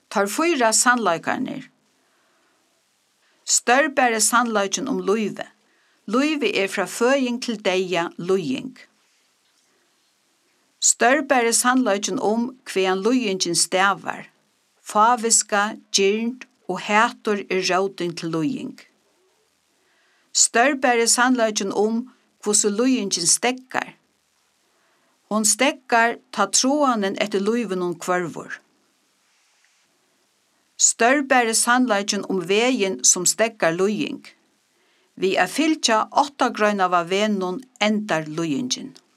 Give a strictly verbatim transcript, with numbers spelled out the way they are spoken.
tar fyra sannleikarnir. Størbære sannleiken om løyve. Løyve er fra føying til deia løying. Størbære sannleiken om hvean løyingen stavar. Faviska, gyrnd og hætur er råding til løying. Størbære sannleiken om hvordan løyingen stekkar. Hon stekkar ta tråanen etter løyven hon kvarvor. Størbære sannleiken om vegin som stekkar løying. Vi er fylkja åtta grønn av venon endar løyingen.